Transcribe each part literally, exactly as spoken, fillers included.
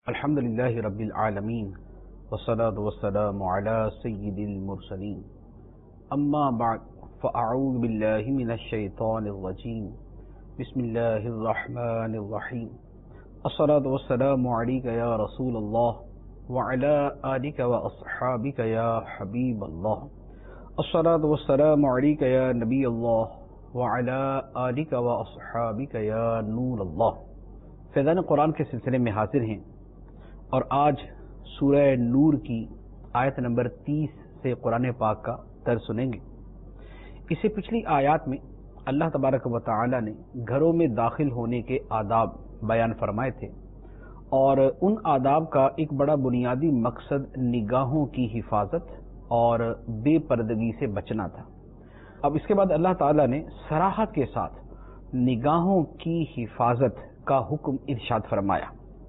الحمد للہ رب العالمین والصلاة والسلام علی سید المرسلین اما بعد فاعوذ باللہ من الشیطان الرجیم بسم اللہ الرحمن الرحیم الصلاة والسلام علیک یا رسول اللہ وعلی آلک واصحابک یا حبیب اللہ الصلاة والسلام علیک یا نبی اللہ وعلی آلک واصحابک یا نور اللہ۔ فیضان قرآن کے سلسلے میں حاضر ہیں اور آج سورہ نور کی آیت نمبر تیس سے قرآن پاک کا درس سنیں گے۔ اس سے پچھلی آیات میں اللہ تبارک و تعالی نے گھروں میں داخل ہونے کے آداب بیان فرمائے تھے اور ان آداب کا ایک بڑا بنیادی مقصد نگاہوں کی حفاظت اور بے پردگی سے بچنا تھا۔ اب اس کے بعد اللہ تعالی نے صراحت کے ساتھ نگاہوں کی حفاظت کا حکم ارشاد فرمایا۔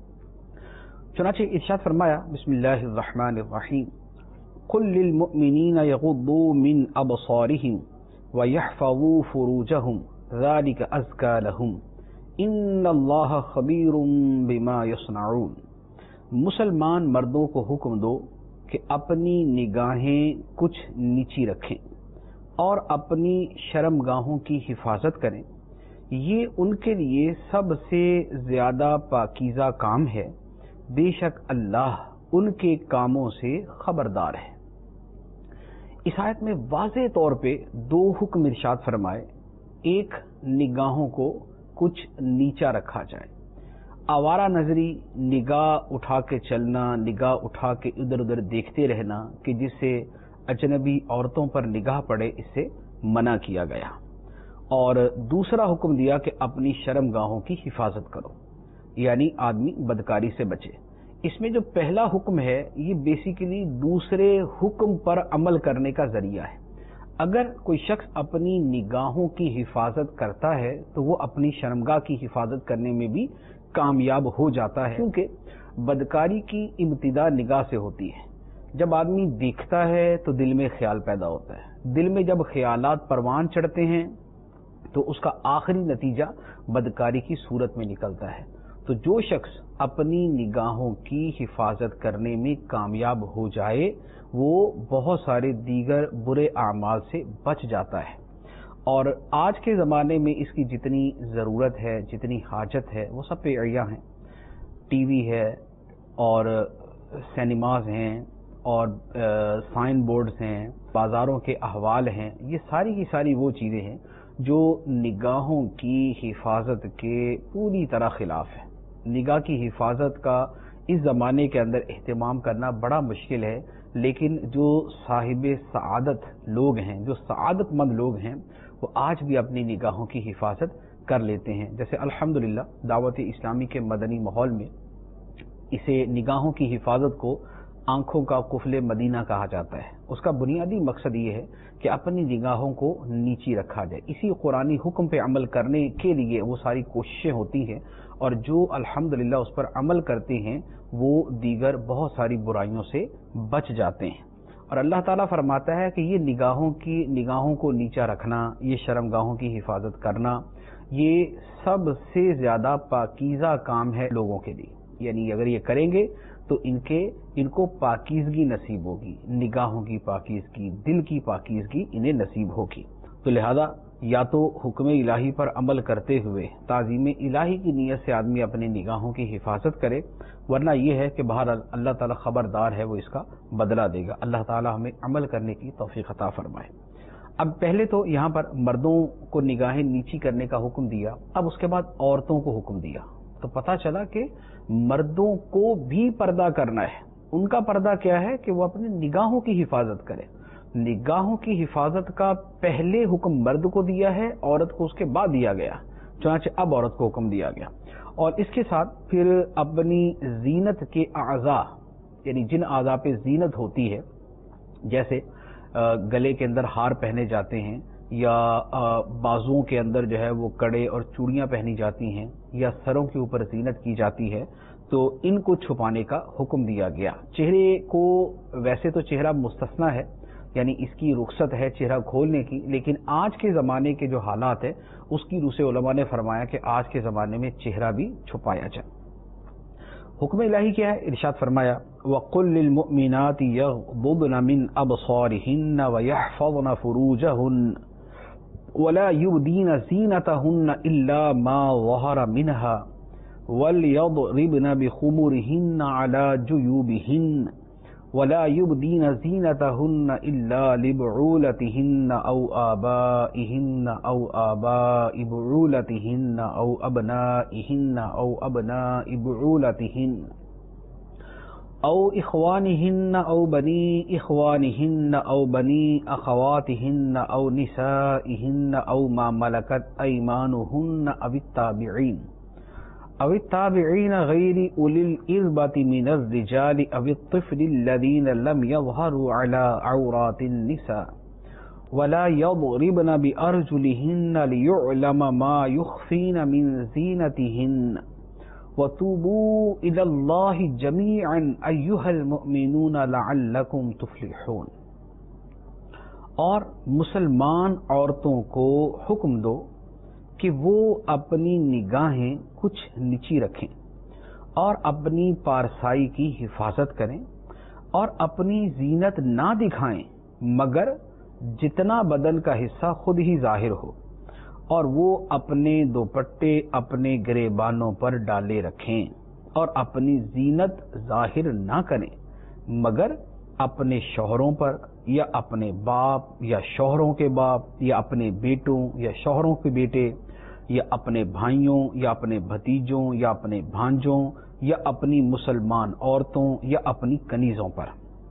چنانچہ ارشاد فرمایا بسم اللہ الرحمن الرحیم قل للمؤمنین یغضوا من ابصارهم ویحفظوا فروجهم ذلک ازکی لهم ان اللہ خبیر بما یصنعون۔ مسلمان مردوں کو حکم دو کہ اپنی نگاہیں کچھ نیچی رکھیں اور اپنی شرمگاہوں کی حفاظت کریں، یہ ان کے لیے سب سے زیادہ پاکیزہ کام ہے، بے شک اللہ ان کے کاموں سے خبردار ہے۔ اس آیت میں واضح طور پہ دو حکم ارشاد فرمائے۔ ایک، نگاہوں کو کچھ نیچا رکھا جائے، آوارہ نظری نگاہ اٹھا کے چلنا، نگاہ اٹھا کے ادھر ادھر دیکھتے رہنا کہ جس سے اجنبی عورتوں پر نگاہ پڑے، اس سے منع کیا گیا۔ اور دوسرا حکم دیا کہ اپنی شرمگاہوں کی حفاظت کرو، یعنی آدمی بدکاری سے بچے۔ اس میں جو پہلا حکم ہے یہ بیسیکلی دوسرے حکم پر عمل کرنے کا ذریعہ ہے۔ اگر کوئی شخص اپنی نگاہوں کی حفاظت کرتا ہے تو وہ اپنی شرمگاہ کی حفاظت کرنے میں بھی کامیاب ہو جاتا ہے، کیونکہ بدکاری کی ابتدا نگاہ سے ہوتی ہے۔ جب آدمی دیکھتا ہے تو دل میں خیال پیدا ہوتا ہے، دل میں جب خیالات پروان چڑھتے ہیں تو اس کا آخری نتیجہ بدکاری کی صورت میں نکلتا ہے۔ تو جو شخص اپنی نگاہوں کی حفاظت کرنے میں کامیاب ہو جائے وہ بہت سارے دیگر برے اعمال سے بچ جاتا ہے۔ اور آج کے زمانے میں اس کی جتنی ضرورت ہے، جتنی حاجت ہے، وہ سب پہ عیاں ہیں۔ ٹی وی ہے اور سینماز ہیں اور سائن بورڈز ہیں، بازاروں کے احوال ہیں، یہ ساری کی ساری وہ چیزیں ہیں جو نگاہوں کی حفاظت کے پوری طرح خلاف ہے۔ نگاہ کی حفاظت کا اس زمانے کے اندر اہتمام کرنا بڑا مشکل ہے، لیکن جو صاحب سعادت لوگ ہیں، جو سعادت مند لوگ ہیں، وہ آج بھی اپنی نگاہوں کی حفاظت کر لیتے ہیں۔ جیسے الحمدللہ دعوت اسلامی کے مدنی ماحول میں اسے نگاہوں کی حفاظت کو آنکھوں کا قفل مدینہ کہا جاتا ہے۔ اس کا بنیادی مقصد یہ ہے کہ اپنی نگاہوں کو نیچی رکھا جائے۔ اسی قرآنی حکم پہ عمل کرنے کے لیے وہ ساری کوششیں ہوتی ہیں، اور جو الحمدللہ اس پر عمل کرتے ہیں وہ دیگر بہت ساری برائیوں سے بچ جاتے ہیں۔ اور اللہ تعالیٰ فرماتا ہے کہ یہ نگاہوں کی نگاہوں کو نیچا رکھنا، یہ شرمگاہوں کی حفاظت کرنا، یہ سب سے زیادہ پاکیزہ کام ہے لوگوں کے لیے، یعنی اگر یہ کریں گے تو ان کے ان کو پاکیزگی نصیب ہوگی، نگاہوں کی پاکیزگی، دل کی پاکیزگی انہیں نصیب ہوگی۔ تو لہذا یا تو حکم الہی پر عمل کرتے ہوئے تعظیم الہی کی نیت سے آدمی اپنی نگاہوں کی حفاظت کرے، ورنہ یہ ہے کہ بہرحال اللہ تعالیٰ خبردار ہے، وہ اس کا بدلہ دے گا۔ اللہ تعالیٰ ہمیں عمل کرنے کی توفیق عطا فرمائے۔ اب پہلے تو یہاں پر مردوں کو نگاہیں نیچی کرنے کا حکم دیا، اب اس کے بعد عورتوں کو حکم دیا، تو پتہ چلا کہ مردوں کو بھی پردہ کرنا ہے۔ ان کا پردہ کیا ہے کہ وہ اپنی نگاہوں کی حفاظت کرے۔ نگاہوں کی حفاظت کا پہلے حکم مرد کو دیا ہے، عورت کو اس کے بعد دیا گیا، چنانچہ اب عورت کو حکم دیا گیا۔ اور اس کے ساتھ پھر اپنی زینت کے اعضاء، یعنی جن اعضاء پہ زینت ہوتی ہے، جیسے گلے کے اندر ہار پہنے جاتے ہیں، یا بازوؤں کے اندر جو ہے وہ کڑے اور چوڑیاں پہنی جاتی ہیں، یا سروں کے اوپر زینت کی جاتی ہے، تو ان کو چھپانے کا حکم دیا گیا۔ چہرے کو ویسے تو چہرہ مستثنی ہے، یعنی اس کی رخصت ہے چہرہ کھولنے کی، لیکن آج کے زمانے کے جو حالات ہیں اس کی روح سے علماء نے فرمایا کہ آج کے زمانے میں چہرہ بھی چھپایا جائے۔ حکم الہی کیا ہے؟ ارشاد فرمایا وَقُلْ لِلْمُؤْمِنَاتِ يَغْضُضْنَ مِنْ أَبْصَارِهِنَّ وَيَحْفَظْنَ فُرُوجَهُنَّ وَلَا يُبْدِينَ زِينَتَهُنَّ إِلَّا مَا ظَهَرَ مِنْهَا وَلْيَضْرِبْنَ بِخُمُرِهِنَّ عَلَى جُيُوبِهِنَّ وَلَا يُبْدِينَ زِينَتَهُنَّ إِلَّا لِبُعُولَتِهِنَّ أَوْ آبَائِهِنَّ أَوْ آبَاءِ بُعُولَتِهِنَّ أَوْ أَبْنَائِهِنَّ أَوْ أَبْنَاءِ بُعُولَتِهِنَّ أَوْ إِخْوَانِهِنَّ أَوْ بَنِي إِخْوَانِهِنَّ أَوْ بَنِي أَخَوَاتِهِنَّ أَوْ نِسَائِهِنَّ أَوْ مَا مَلَكَتْ أَيْمَانُهُنَّ أَوِ التَّابِعِينَ أَوِ التَّابِعِينَ غَيْرِ أُولِي الْإِرْبَةِ مِنَ الرِّجَالِ أَوِ الطِّفْلِ الَّذِينَ لَمْ يَظْهَرُوا عَلَى عَوْرَاتِ النِّسَاءِ وَلَا يَضْرِبْنَ بِأَرْجُلِهِنَّ لِيُعْلَمَ مَا يُخْفِينَ مِنْ زِينَتِهِنَّ وَتُوبُوا إِلَى اللَّهِ جَمِيعًا أَيُّهَا الْمُؤْمِنُونَ لَعَلَّكُمْ تُفْلِحُونَ۔ اور مسلمان عورتوں کو حکم دو کہ وہ اپنی نگاہیں کچھ نیچی رکھیں اور اپنی پارسائی کی حفاظت کریں اور اپنی زینت نہ دکھائیں مگر جتنا بدن کا حصہ خود ہی ظاہر ہو، اور وہ اپنے دوپٹے اپنے گریبانوں پر ڈالے رکھیں اور اپنی زینت ظاہر نہ کریں مگر اپنے شوہروں پر یا اپنے باپ یا شوہروں کے باپ یا اپنے بیٹوں یا شوہروں کے بیٹے یا اپنے بھائیوں یا اپنے بھتیجوں یا اپنے بھانجوں یا اپنی مسلمان عورتوں یا اپنی کنیزوں پر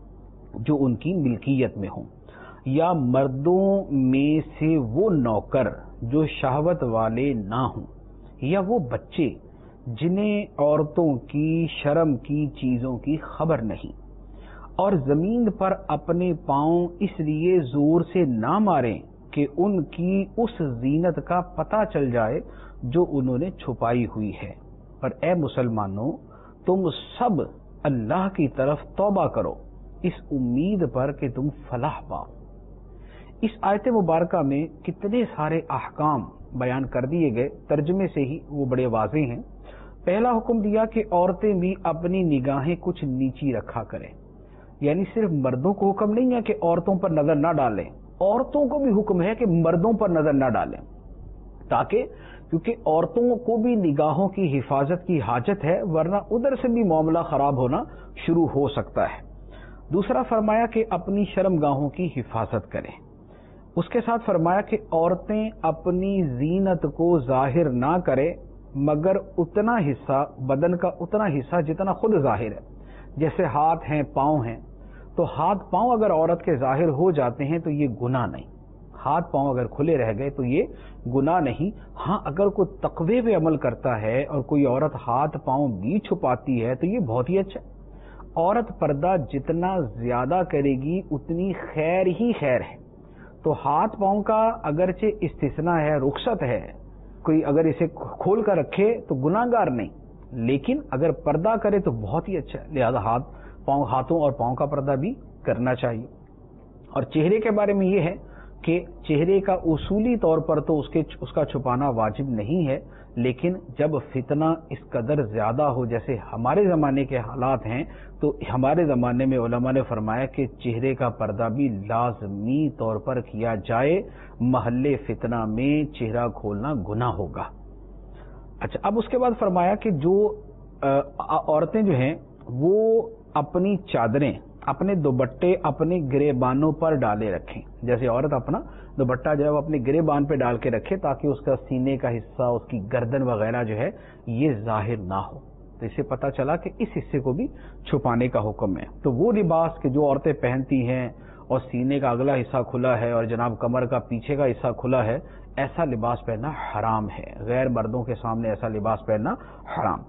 جو ان کی ملکیت میں ہوں، یا مردوں میں سے وہ نوکر جو شہوت والے نہ ہوں، یا وہ بچے جنہیں عورتوں کی شرم کی چیزوں کی خبر نہیں، اور زمین پر اپنے پاؤں اس لیے زور سے نہ ماریں کہ ان کی اس زینت کا پتہ چل جائے جو انہوں نے چھپائی ہوئی ہے، پر اے مسلمانوں تم سب اللہ کی طرف توبہ کرو اس امید پر کہ تم فلاح پاؤ۔ اس آیت مبارکہ میں کتنے سارے احکام بیان کر دیے گئے، ترجمے سے ہی وہ بڑے واضح ہیں۔ پہلا حکم دیا کہ عورتیں بھی اپنی نگاہیں کچھ نیچی رکھا کریں، یعنی صرف مردوں کو حکم نہیں ہے کہ عورتوں پر نظر نہ ڈالیں، عورتوں کو بھی حکم ہے کہ مردوں پر نظر نہ ڈالیں، تاکہ کیونکہ عورتوں کو بھی نگاہوں کی حفاظت کی حاجت ہے، ورنہ ادھر سے بھی معاملہ خراب ہونا شروع ہو سکتا ہے۔ دوسرا فرمایا کہ اپنی شرمگاہوں کی حفاظت کریں، اس کے ساتھ فرمایا کہ عورتیں اپنی زینت کو ظاہر نہ کریں مگر اتنا حصہ بدن کا اتنا حصہ جتنا خود ظاہر ہے، جیسے ہاتھ ہیں پاؤں ہیں، تو ہاتھ پاؤں اگر عورت کے ظاہر ہو جاتے ہیں تو یہ گناہ نہیں، ہاتھ پاؤں اگر کھلے رہ گئے تو یہ گناہ نہیں۔ ہاں اگر کوئی تقوی پہ عمل کرتا ہے اور کوئی عورت ہاتھ پاؤں بھی چھپاتی ہے تو یہ بہت ہی اچھا ہے۔ عورت پردہ جتنا زیادہ کرے گی اتنی خیر ہی خیر ہے، تو ہاتھ پاؤں کا اگرچہ استثناء ہے، رخصت ہے، کوئی اگر اسے کھول کر رکھے تو گناہ گار نہیں، لیکن اگر پردہ کرے تو بہت ہی اچھا ہے، لہذا ہاتھ پاؤں ہاتھوں اور پاؤں کا پردہ بھی کرنا چاہیے۔ اور چہرے کے بارے میں یہ ہے کہ چہرے کا اصولی طور پر تو اس کے اس کا چھپانا واجب نہیں ہے، لیکن جب فتنہ اس قدر زیادہ ہو جیسے ہمارے زمانے کے حالات ہیں تو ہمارے زمانے میں علماء نے فرمایا کہ چہرے کا پردہ بھی لازمی طور پر کیا جائے، محل فتنہ میں چہرہ کھولنا گناہ ہوگا۔ اچھا، اب اس کے بعد فرمایا کہ جو عورتیں جو ہیں وہ اپنی چادریں اپنے دوپٹے اپنے گریبانوں پر ڈالے رکھیں، جیسے عورت اپنا دوپٹہ جو ہے وہ اپنے گریبان پہ ڈال کے رکھے تاکہ اس کا سینے کا حصہ، اس کی گردن وغیرہ جو ہے یہ ظاہر نہ ہو، تو اس سے پتہ چلا کہ اس حصے کو بھی چھپانے کا حکم ہے۔ تو وہ لباس کہ جو عورتیں پہنتی ہیں اور سینے کا اگلا حصہ کھلا ہے اور جناب کمر کا پیچھے کا حصہ کھلا ہے، ایسا لباس پہننا حرام ہے، غیر مردوں کے سامنے ایسا لباس پہننا حرام۔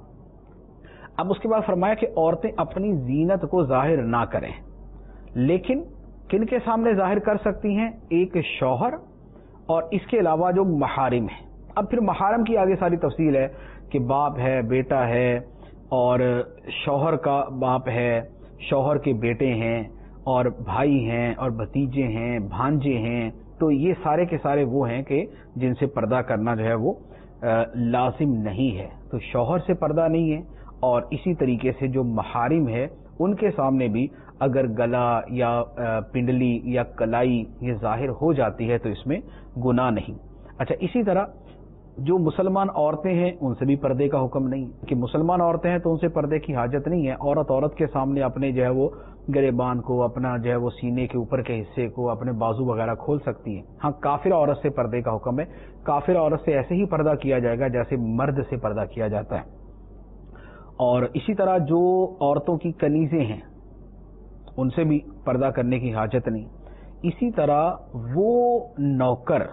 اب اس کے بعد فرمایا کہ عورتیں اپنی زینت کو ظاہر نہ کریں، لیکن کن کے سامنے ظاہر کر سکتی ہیں؟ ایک شوہر اور اس کے علاوہ جو محارم ہیں۔ اب پھر محارم کی آگے ساری تفصیل ہے کہ باپ ہے، بیٹا ہے، اور شوہر کا باپ ہے، شوہر کے بیٹے ہیں، اور بھائی ہیں، اور بھتیجے ہیں، بھانجے ہیں، تو یہ سارے کے سارے وہ ہیں کہ جن سے پردہ کرنا جو ہے وہ لازم نہیں ہے۔ تو شوہر سے پردہ نہیں ہے، اور اسی طریقے سے جو محارم ہے ان کے سامنے بھی اگر گلا یا پنڈلی یا کلائی یہ ظاہر ہو جاتی ہے تو اس میں گناہ نہیں۔ اچھا، اسی طرح جو مسلمان عورتیں ہیں ان سے بھی پردے کا حکم نہیں کہ مسلمان عورتیں ہیں تو ان سے پردے کی حاجت نہیں ہے۔ عورت عورت کے سامنے اپنے جو ہے وہ گریبان کو، اپنا جو ہے وہ سینے کے اوپر کے حصے کو، اپنے بازو وغیرہ کھول سکتی ہیں۔ ہاں، کافر عورت سے پردے کا حکم ہے۔ کافر عورت سے ایسے ہی پردہ کیا جائے گا جیسے مرد سے پردہ کیا جاتا ہے۔ اور اسی طرح جو عورتوں کی کنیزیں ہیں ان سے بھی پردہ کرنے کی حاجت نہیں۔ اسی طرح وہ نوکر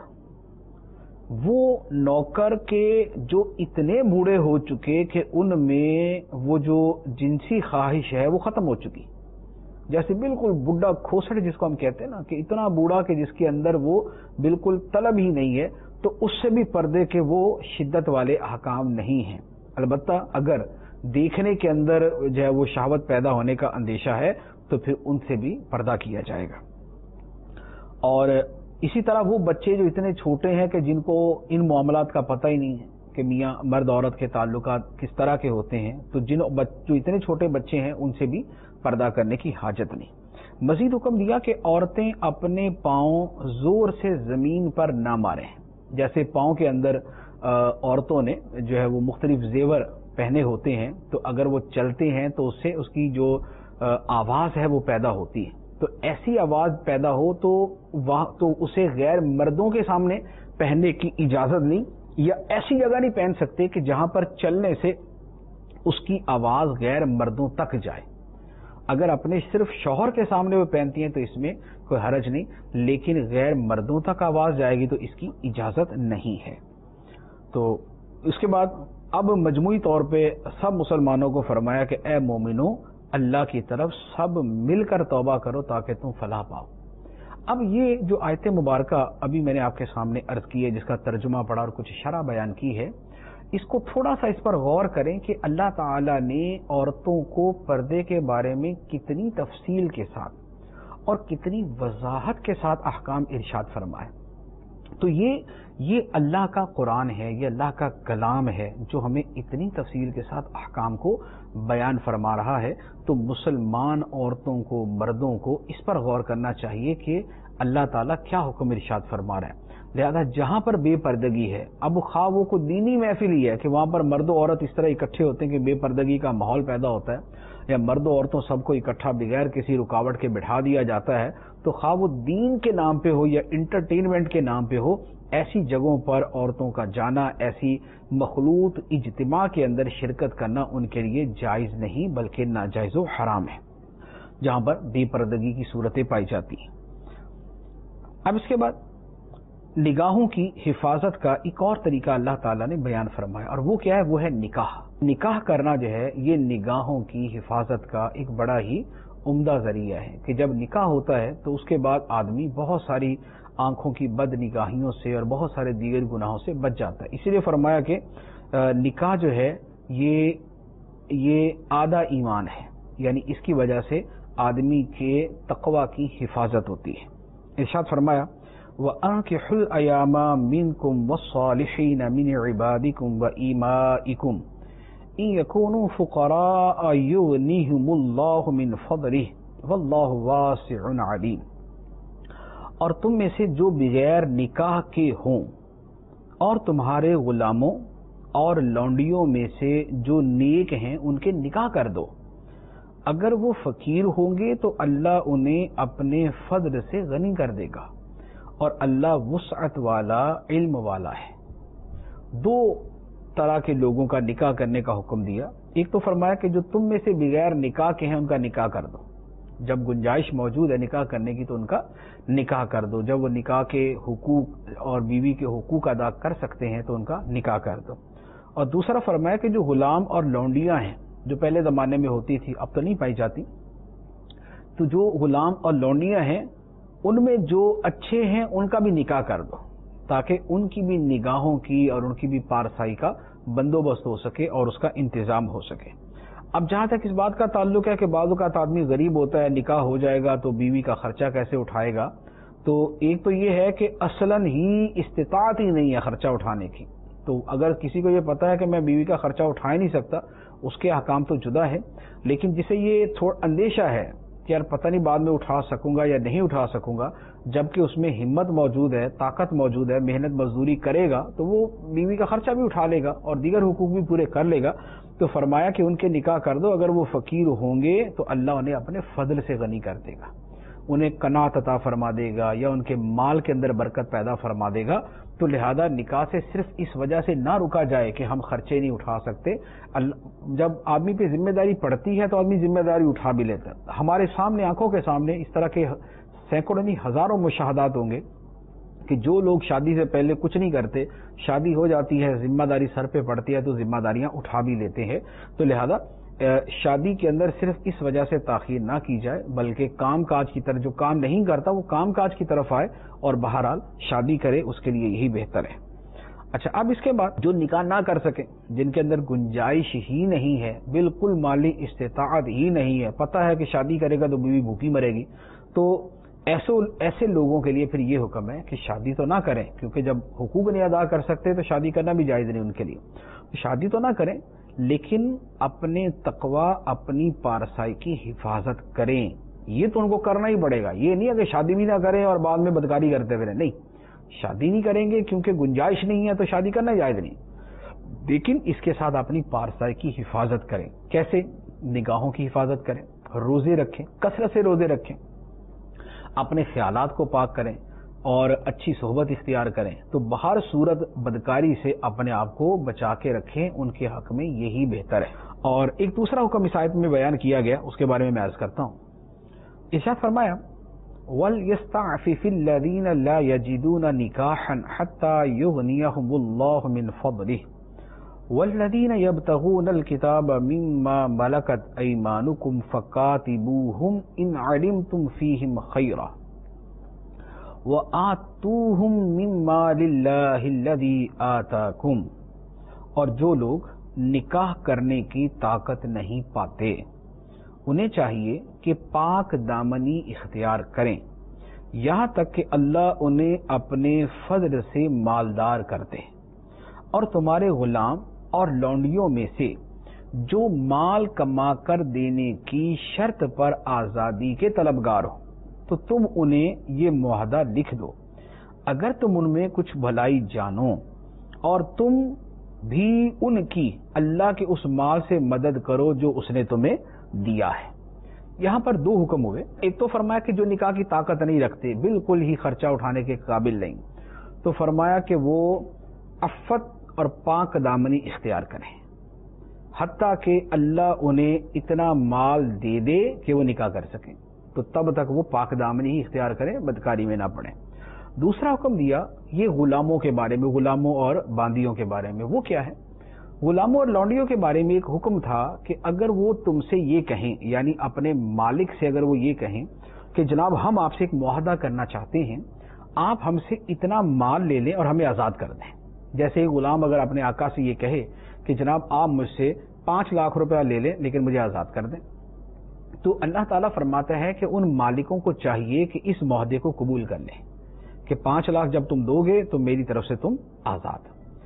وہ نوکر کے جو اتنے بوڑھے ہو چکے کہ ان میں وہ جو جنسی خواہش ہے وہ ختم ہو چکی، جیسے بالکل بڈھا کھوسڑ جس کو ہم کہتے ہیں نا، کہ اتنا بوڑھا کہ جس کے اندر وہ بالکل طلب ہی نہیں ہے، تو اس سے بھی پردے کے وہ شدت والے احکام نہیں ہیں۔ البتہ اگر دیکھنے کے اندر جو ہے وہ شہوت پیدا ہونے کا اندیشہ ہے تو پھر ان سے بھی پردہ کیا جائے گا۔ اور اسی طرح وہ بچے جو اتنے چھوٹے ہیں کہ جن کو ان معاملات کا پتہ ہی نہیں ہے کہ میاں مرد عورت کے تعلقات کس طرح کے ہوتے ہیں، تو جن جو اتنے چھوٹے بچے ہیں ان سے بھی پردہ کرنے کی حاجت نہیں۔ مزید حکم دیا کہ عورتیں اپنے پاؤں زور سے زمین پر نہ ماریں، جیسے پاؤں کے اندر عورتوں نے جو ہے وہ مختلف زیور پہنے ہوتے ہیں، تو اگر وہ چلتے ہیں تو اس سے اس کی جو آواز ہے وہ پیدا ہوتی ہے، تو ایسی آواز پیدا ہو تو وہاں تو اسے غیر مردوں کے سامنے پہننے کی اجازت نہیں، یا ایسی جگہ نہیں پہن سکتے کہ جہاں پر چلنے سے اس کی آواز غیر مردوں تک جائے۔ اگر اپنے صرف شوہر کے سامنے وہ پہنتی ہیں تو اس میں کوئی حرج نہیں، لیکن غیر مردوں تک آواز جائے گی تو اس کی اجازت نہیں ہے۔ تو اس کے بعد اب مجموعی طور پہ سب مسلمانوں کو فرمایا کہ اے مومنو، اللہ کی طرف سب مل کر توبہ کرو تاکہ تم فلاح پاؤ۔ اب یہ جو آیت مبارکہ ابھی میں نے آپ کے سامنے عرض کی ہے، جس کا ترجمہ پڑھا اور کچھ شرح بیان کی ہے، اس کو تھوڑا سا اس پر غور کریں کہ اللہ تعالی نے عورتوں کو پردے کے بارے میں کتنی تفصیل کے ساتھ اور کتنی وضاحت کے ساتھ احکام ارشاد فرمائے۔ تو یہ یہ اللہ کا قرآن ہے، یہ اللہ کا کلام ہے جو ہمیں اتنی تفصیل کے ساتھ احکام کو بیان فرما رہا ہے، تو مسلمان عورتوں کو، مردوں کو اس پر غور کرنا چاہیے کہ اللہ تعالیٰ کیا حکم ارشاد فرما رہا ہے۔ لہذا جہاں پر بے پردگی ہے، اب خواہ وہ کو دینی محفل ہی ہے کہ وہاں پر مرد و عورت اس طرح اکٹھے ہوتے ہیں کہ بے پردگی کا ماحول پیدا ہوتا ہے، یا مرد و عورتوں سب کو اکٹھا بغیر کسی رکاوٹ کے بٹھا دیا جاتا ہے، تو خواہ وہ دین کے نام پہ ہو یا انٹرٹینمنٹ کے نام پہ ہو، ایسی جگہوں پر عورتوں کا جانا، ایسی مخلوط اجتماع کے اندر شرکت کرنا ان کے لیے جائز نہیں بلکہ ناجائز و حرام ہے، جہاں پر بے پردگی کی صورتیں پائی جاتی ہیں۔ اب اس کے بعد نگاہوں کی حفاظت کا ایک اور طریقہ اللہ تعالیٰ نے بیان فرمایا، اور وہ کیا ہے؟ وہ ہے نکاح۔ نکاح کرنا جو ہے یہ نگاہوں کی حفاظت کا ایک بڑا ہی عمدہ ذریعہ ہے کہ جب نکاح ہوتا ہے تو اس کے بعد آدمی بہت ساری آنکھوں کی بد نگاہیوں سے اور بہت سارے دیگر گناہوں سے بچ جاتا ہے۔ اسی لیے فرمایا کہ نکاح جو ہے یہ یہ آدھا ایمان ہے، یعنی اس کی وجہ سے آدمی کے تقوی کی حفاظت ہوتی ہے۔ ارشاد فرمایا وَأَنكِحُوا الْأَيَامَ مِنكُمْ وَالصَّالِحِينَ مِنْ عِبَادِكُمْ وَإِمَائِكُمْ إِنْ يَكُونُوا فُقَرَاءَ يُغْنِهِمُ اللَّهُ مِنْ فَضْلِهِ وَاللَّهُ وَاسِعٌ عَلِيمٌ، اور تم میں سے جو بغیر نکاح کے ہوں اور تمہارے غلاموں اور لونڈیوں میں سے جو نیک ہیں ان کے نکاح کر دو، اگر وہ فقیر ہوں گے تو اللہ انہیں اپنے فضل سے غنی کر دے گا، اور اللہ وسعت والا، علم والا ہے۔ دو طرح کے لوگوں کا نکاح کرنے کا حکم دیا۔ ایک تو فرمایا کہ جو تم میں سے بغیر نکاح کے ہیں ان کا نکاح کر دو، جب گنجائش موجود ہے نکاح کرنے کی تو ان کا نکاح کر دو، جب وہ نکاح کے حقوق اور بیوی کے حقوق ادا کر سکتے ہیں تو ان کا نکاح کر دو۔ اور دوسرا فرمایا کہ جو غلام اور لونڈیاں ہیں جو پہلے زمانے میں ہوتی تھی، اب تو نہیں پائی جاتی، تو جو غلام اور لونڈیاں ہیں ان میں جو اچھے ہیں ان کا بھی نکاح کر دو، تاکہ ان کی بھی نگاہوں کی اور ان کی بھی پارسائی کا بندوبست ہو سکے اور اس کا انتظام ہو سکے۔ اب جہاں تک اس بات کا تعلق ہے کہ بعض اوقات آدمی غریب ہوتا ہے، نکاح ہو جائے گا تو بیوی کا خرچہ کیسے اٹھائے گا، تو ایک تو یہ ہے کہ اصلاً ہی استطاعت ہی نہیں ہے خرچہ اٹھانے کی، تو اگر کسی کو یہ پتا ہے کہ میں بیوی کا خرچہ اٹھا ہی نہیں سکتا، اس کے احکام تو جدا ہے، لیکن جسے یہ تھوڑا اندیشہ ہے کہ یار پتہ نہیں بعد میں اٹھا سکوں گا یا نہیں اٹھا سکوں گا، جبکہ اس میں ہمت موجود ہے، طاقت موجود ہے، محنت مزدوری کرے گا تو وہ بیوی کا خرچہ بھی اٹھا لے گا اور دیگر حقوق بھی پورے کر لے گا، تو فرمایا کہ ان کے نکاح کر دو، اگر وہ فقیر ہوں گے تو اللہ انہیں اپنے فضل سے غنی کر دے گا، انہیں قناعت عطا فرما دے گا یا ان کے مال کے اندر برکت پیدا فرما دے گا، تو لہذا نکاح سے صرف اس وجہ سے نہ رکا جائے کہ ہم خرچے نہیں اٹھا سکتے۔ جب آدمی پہ ذمہ داری پڑتی ہے تو آدمی ذمہ داری اٹھا بھی لیتا ہے۔ ہمارے سامنے آنکھوں کے سامنے اس طرح کے سینکڑوں نہیں ہزاروں مشاہدات ہوں گے کہ جو لوگ شادی سے پہلے کچھ نہیں کرتے، شادی ہو جاتی ہے، ذمہ داری سر پہ پڑتی ہے تو ذمہ داریاں اٹھا بھی لیتے ہیں۔ تو لہذا شادی کے اندر صرف اس وجہ سے تاخیر نہ کی جائے، بلکہ کام کاج کی طرف، جو کام نہیں کرتا وہ کام کاج کی طرف آئے اور بہرحال شادی کرے، اس کے لیے یہی بہتر ہے۔ اچھا، اب اس کے بعد جو نکاح نہ کر سکے، جن کے اندر گنجائش ہی نہیں ہے، بالکل مالی استطاعت ہی نہیں ہے، پتہ ہے کہ شادی کرے گا تو بیوی بھوکی مرے گی، تو ایسے ایسے لوگوں کے لیے پھر یہ حکم ہے کہ شادی تو نہ کریں، کیونکہ جب حقوق نہیں ادا کر سکتے تو شادی کرنا بھی جائز نہیں ان کے لیے۔ شادی تو نہ کریں، لیکن اپنے تقوی، اپنی پارسائی کی حفاظت کریں، یہ تو ان کو کرنا ہی پڑے گا۔ یہ نہیں ہے کہ شادی بھی نہ کریں اور بعد میں بدکاری کرتے پھریں، نہیں، شادی نہیں کریں گے کیونکہ گنجائش نہیں ہے تو شادی کرنا جائز نہیں، لیکن اس کے ساتھ اپنی پارسائی کی حفاظت کریں۔ کیسے؟ نگاہوں کی حفاظت کریں، روزے رکھیں، کثرت سے روزے رکھیں، اپنے خیالات کو پاک کریں اور اچھی صحبت اختیار کریں، تو بہر صورت بدکاری سے اپنے آپ کو بچا کے رکھیں، ان کے حق میں یہی بہتر ہے۔ اور ایک دوسرا حکم اس آیت میں بیان کیا گیا، اس کے بارے میں میں عرض کرتا ہوں۔ ارشاد فرمایا وَلْيَسْتَعْفِفِ الَّذِينَ لَا يَجِدُونَ نِكَاحًا حَتَّى يُغْنِيَهُمُ اللَّهُ مِنْ فَضْلِهِ وَالَّذِينَ يَبْتَغُونَ الْكِتَابَ مِمَّا مَلَكَتْ أَيْمَانُكُمْ فَكَاتِبُوهُمْ إِنْ عَلِمْتُمْ فِيهِمْ خَيْرًا وَآتُوهُمْ مِمَّا لِلَّهِ الَّذِي آتَاكُمْ، اور جو لوگ نکاح کرنے کی طاقت نہیں پاتے انہیں چاہیے کہ پاک دامنی اختیار کریں یہاں تک کہ اللہ انہیں اپنے فضل سے مالدار کر دے، اور تمہارے غلام اور لونڈیوں میں سے جو مال کما کر دینے کی شرط پر آزادی کے طلبگار ہو تو تم انہیں یہ معاہدہ لکھ دو، اگر تم ان میں کچھ بھلائی جانو، اور تم بھی ان کی اللہ کے اس مال سے مدد کرو جو اس نے تمہیں دیا ہے۔ یہاں پر دو حکم ہوئے، ایک تو فرمایا کہ جو نکاح کی طاقت نہیں رکھتے، بالکل ہی خرچہ اٹھانے کے قابل نہیں، تو فرمایا کہ وہ عفت اور پاک دامنی اختیار کریں حتیٰ کہ اللہ انہیں اتنا مال دے دے کہ وہ نکاح کر سکیں، تو تب تک وہ پاک دامنی ہی اختیار کریں، بدکاری میں نہ پڑیں۔ دوسرا حکم دیا یہ غلاموں کے بارے میں، غلاموں اور باندیوں کے بارے میں۔ وہ کیا ہے؟ غلاموں اور لونڈیوں کے بارے میں ایک حکم تھا کہ اگر وہ تم سے یہ کہیں، یعنی اپنے مالک سے اگر وہ یہ کہیں کہ جناب ہم آپ سے ایک معاہدہ کرنا چاہتے ہیں، آپ ہم سے اتنا مال لے لیں اور ہمیں آزاد کر دیں۔ جیسے ایک غلام اگر اپنے آقا سے یہ کہے کہ جناب آپ مجھ سے پانچ لاکھ روپیہ لے لیں لیکن مجھے آزاد کر دیں، تو اللہ تعالیٰ فرماتا ہے کہ ان مالکوں کو چاہیے کہ اس معاہدے کو قبول کر لیں کہ پانچ لاکھ جب تم دو گے تو میری طرف سے تم آزاد۔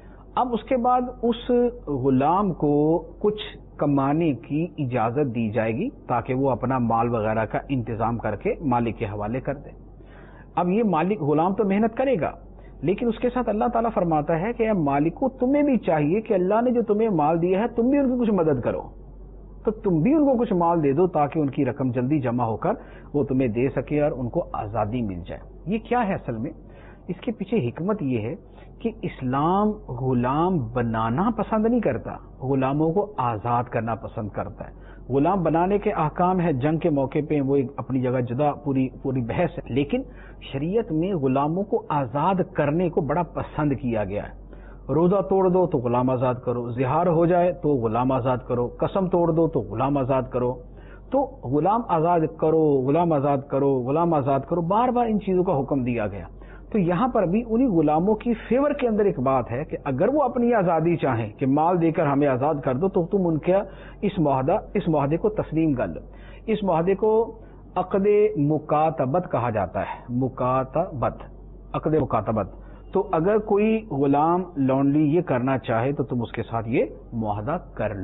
اب اس کے بعد اس غلام کو کچھ کمانے کی اجازت دی جائے گی تاکہ وہ اپنا مال وغیرہ کا انتظام کر کے مالک کے حوالے کر دے۔ اب یہ مالک غلام تو محنت کرے گا، لیکن اس کے ساتھ اللہ تعالیٰ فرماتا ہے کہ اے مالکو، تمہیں بھی چاہیے کہ اللہ نے جو تمہیں مال دیا ہے تم بھی ان کی کچھ مدد کرو، تو تم بھی ان کو کچھ مال دے دو تاکہ ان کی رقم جلدی جمع ہو کر وہ تمہیں دے سکے اور ان کو آزادی مل جائے۔ یہ کیا ہے اصل میں؟ اس کے پیچھے حکمت یہ ہے کہ اسلام غلام بنانا پسند نہیں کرتا، غلاموں کو آزاد کرنا پسند کرتا ہے۔ غلام بنانے کے احکام ہے جنگ کے موقع پہ، وہ ایک اپنی جگہ جدا پوری پوری بحث ہے، لیکن شریعت میں غلاموں کو آزاد کرنے کو بڑا پسند کیا گیا ہے۔ روزہ توڑ دو تو غلام آزاد کرو، زہار ہو جائے تو غلام آزاد کرو، قسم توڑ دو تو غلام آزاد کرو، تو غلام آزاد کرو، غلام آزاد کرو، غلام آزاد کرو، بار بار ان چیزوں کا حکم دیا گیا۔ تو یہاں پر بھی انہی غلاموں کی فیور کے اندر ایک بات ہے کہ اگر وہ اپنی آزادی چاہیں کہ مال دے کر ہمیں آزاد کر دو تو تم ان کا اس معاہدہ اس معاہدے کو تسلیم کر لو۔ اس معاہدے کو عقد مکاتبت کہا جاتا ہے، مکاتبت، عقد مکاتبت۔ تو اگر کوئی غلام لونڈی یہ کرنا چاہے تو تم اس کے ساتھ یہ معاہدہ کر لو،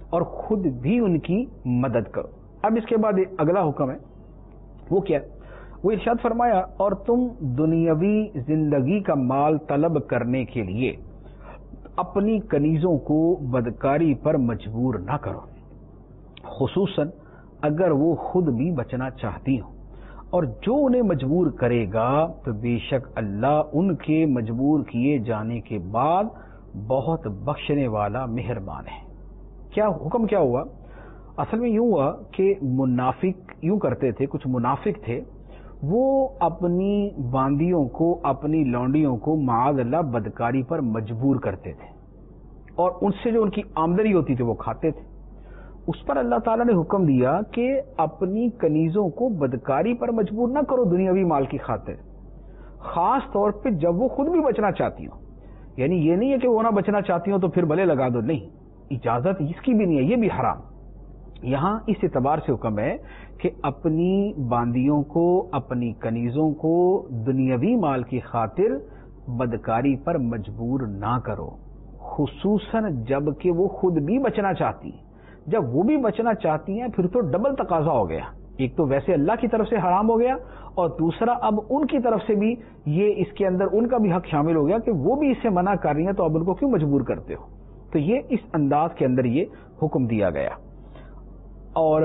اور خود بھی ان کی مدد کرو۔ اب اس کے بعد اگلا حکم ہے وہ کیا ہے؟ وہ ارشاد فرمایا اور تم دنیاوی زندگی کا مال طلب کرنے کے لیے اپنی کنیزوں کو بدکاری پر مجبور نہ کرو، خصوصاً اگر وہ خود بھی بچنا چاہتی ہوں، اور جو انہیں مجبور کرے گا تو بے شک اللہ ان کے مجبور کیے جانے کے بعد بہت بخشنے والا مہربان ہے۔ کیا حکم کیا ہوا؟ اصل میں یوں ہوا کہ منافق یوں کرتے تھے، کچھ منافق تھے، وہ اپنی باندیوں کو، اپنی لونڈیوں کو معاذ اللہ بدکاری پر مجبور کرتے تھے، اور ان سے جو ان کی آمدنی ہوتی تھی وہ کھاتے تھے۔ اس پر اللہ تعالیٰ نے حکم دیا کہ اپنی کنیزوں کو بدکاری پر مجبور نہ کرو دنیاوی مال کی خاطر، خاص طور پہ جب وہ خود بھی بچنا چاہتی ہوں۔ یعنی یہ نہیں ہے کہ وہ نہ بچنا چاہتی ہوں تو پھر بلے لگا دو، نہیں، اجازت اس کی بھی نہیں ہے، یہ بھی حرام۔ یہاں اس اعتبار سے حکم ہے کہ اپنی باندیوں کو، اپنی کنیزوں کو دنیاوی مال کی خاطر بدکاری پر مجبور نہ کرو، خصوصاً جب کہ وہ خود بھی بچنا چاہتی ہیں۔ جب وہ بھی بچنا چاہتی ہیں پھر تو ڈبل تقاضا ہو گیا، ایک تو ویسے اللہ کی طرف سے حرام ہو گیا، اور دوسرا اب ان کی طرف سے بھی یہ اس کے اندر ان کا بھی حق شامل ہو گیا کہ وہ بھی اسے منع کر رہی ہیں، تو اب ان کو کیوں مجبور کرتے ہو؟ تو یہ اس انداز کے اندر یہ حکم دیا گیا۔ اور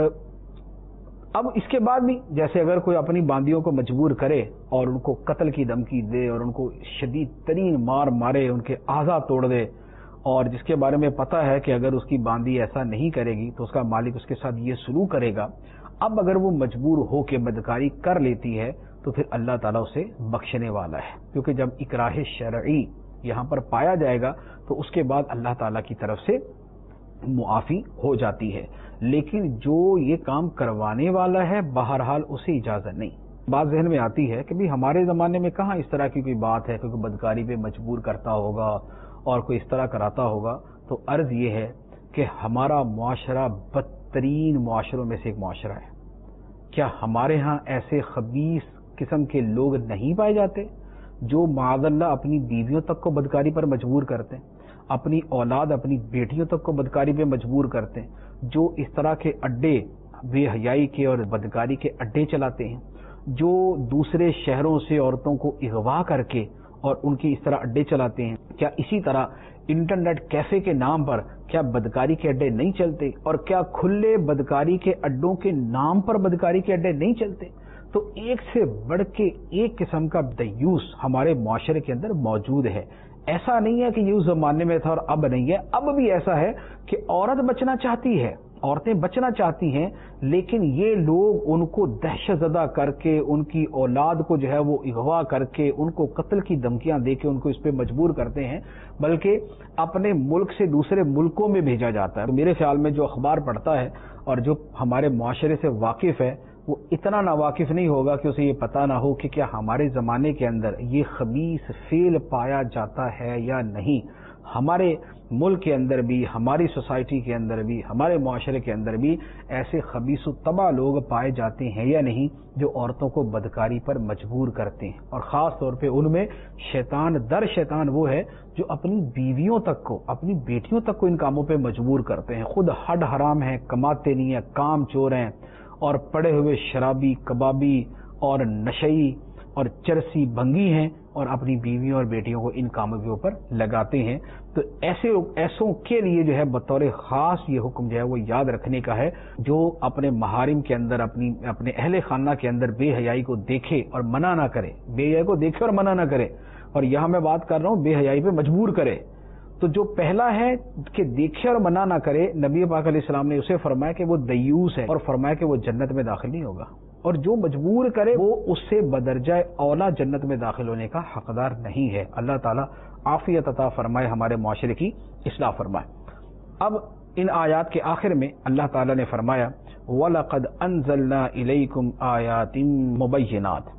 اب اس کے بعد بھی جیسے اگر کوئی اپنی باندیوں کو مجبور کرے اور ان کو قتل کی دھمکی دے اور ان کو شدید ترین مار مارے، ان کے اعضاء توڑ دے، اور جس کے بارے میں پتہ ہے کہ اگر اس کی باندی ایسا نہیں کرے گی تو اس کا مالک اس کے ساتھ یہ سلوک کرے گا، اب اگر وہ مجبور ہو کے بدکاری کر لیتی ہے تو پھر اللہ تعالیٰ اسے بخشنے والا ہے، کیونکہ جب اکراہ شرعی یہاں پر پایا جائے گا تو اس کے بعد اللہ تعالیٰ کی طرف سے معافی ہو جاتی ہے۔ لیکن جو یہ کام کروانے والا ہے بہرحال اسے اجازت نہیں۔ بات ذہن میں آتی ہے کہ بھی ہمارے زمانے میں کہاں اس طرح کی کوئی بات ہے کہ کوئی بدکاری پہ مجبور کرتا ہوگا اور کوئی اس طرح کراتا ہوگا۔ تو عرض یہ ہے کہ ہمارا معاشرہ بدترین معاشروں میں سے ایک معاشرہ ہے۔ کیا ہمارے ہاں ایسے خبیث قسم کے لوگ نہیں پائے جاتے جو معاذ اللہ اپنی بیویوں تک کو بدکاری پر مجبور کرتے ہیں، اپنی اولاد، اپنی بیٹیوں تک کو بدکاری پہ مجبور کرتے ہیں، جو اس طرح کے اڈے بے حیائی کے اور بدکاری کے اڈے چلاتے ہیں، جو دوسرے شہروں سے عورتوں کو اغوا کر کے اور ان کی اس طرح اڈے چلاتے ہیں؟ کیا اسی طرح انٹرنیٹ کیفے کے نام پر کیا بدکاری کے اڈے نہیں چلتے؟ اور کیا کھلے بدکاری کے اڈوں کے نام پر بدکاری کے اڈے نہیں چلتے؟ تو ایک سے بڑھ کے ایک قسم کا دیوس ہمارے معاشرے کے اندر موجود ہے۔ ایسا نہیں ہے کہ یہ اس زمانے میں تھا اور اب نہیں ہے، اب بھی ایسا ہے کہ عورت بچنا چاہتی ہے، عورتیں بچنا چاہتی ہیں، لیکن یہ لوگ ان کو دہشت زدہ کر کے، ان کی اولاد کو جو ہے وہ اغوا کر کے، ان کو قتل کی دھمکیاں دے کے ان کو اس پہ مجبور کرتے ہیں، بلکہ اپنے ملک سے دوسرے ملکوں میں بھیجا جاتا ہے۔ تو میرے خیال میں جو اخبار پڑھتا ہے اور جو ہمارے معاشرے سے واقف ہے وہ اتنا نا واقف نہیں ہوگا کہ اسے یہ پتہ نہ ہو کہ کیا ہمارے زمانے کے اندر یہ خبیث فعل پایا جاتا ہے یا نہیں۔ ہمارے ملک کے اندر بھی، ہماری سوسائٹی کے اندر بھی، ہمارے معاشرے کے اندر بھی ایسے خبیث و تباہ لوگ پائے جاتے ہیں یا نہیں جو عورتوں کو بدکاری پر مجبور کرتے ہیں، اور خاص طور پہ ان میں شیطان در شیطان وہ ہے جو اپنی بیویوں تک کو، اپنی بیٹیوں تک کو ان کاموں پہ مجبور کرتے ہیں، خود ہڈ حرام ہیں، کماتے نہیں ہیں، کام چور ہیں، اور پڑے ہوئے شرابی، کبابی اور نشئی اور چرسی بھنگی ہیں، اور اپنی بیویوں اور بیٹیوں کو ان کاموں کے اوپر لگاتے ہیں۔ تو ایسے ایسوں کے لیے جو ہے بطور خاص یہ حکم جو ہے وہ یاد رکھنے کا ہے، جو اپنے محارم کے اندر، اپنی اپنے اہل خانہ کے اندر بے حیائی کو دیکھے اور منع نہ کرے، بے حیائی کو دیکھے اور منع نہ کرے، اور یہاں میں بات کر رہا ہوں بے حیائی پہ مجبور کرے۔ تو جو پہلا ہے کہ دیکھے اور منع نہ کرے، نبی پاک علیہ السلام نے اسے فرمایا کہ وہ دیوس ہے، اور فرمایا کہ وہ جنت میں داخل نہیں ہوگا، اور جو مجبور کرے وہ اس سے بدرجہ اولا جنت میں داخل ہونے کا حقدار نہیں ہے۔ اللہ تعالیٰ عافیت عطا فرمائے، ہمارے معاشرے کی اصلاح فرمائے۔ اب ان آیات کے آخر میں اللہ تعالیٰ نے فرمایا وَلَقَدْ أَنزَلْنَا إِلَيْكُمْ آيَاتٍ مُبَيِّنَاتٍ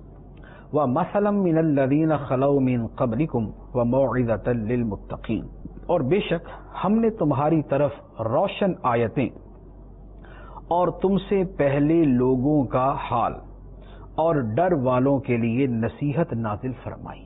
وَمَثَلًا مِّنَ الَّذِينَ خَلَوْا مِن قَبْلِكُمْ وَمَوْعِظَةً لِّلْمُتَّقِينَ، اور بے شک ہم نے تمہاری طرف روشن آیتیں اور تم سے پہلے لوگوں کا حال اور ڈر والوں کے لیے نصیحت نازل فرمائی۔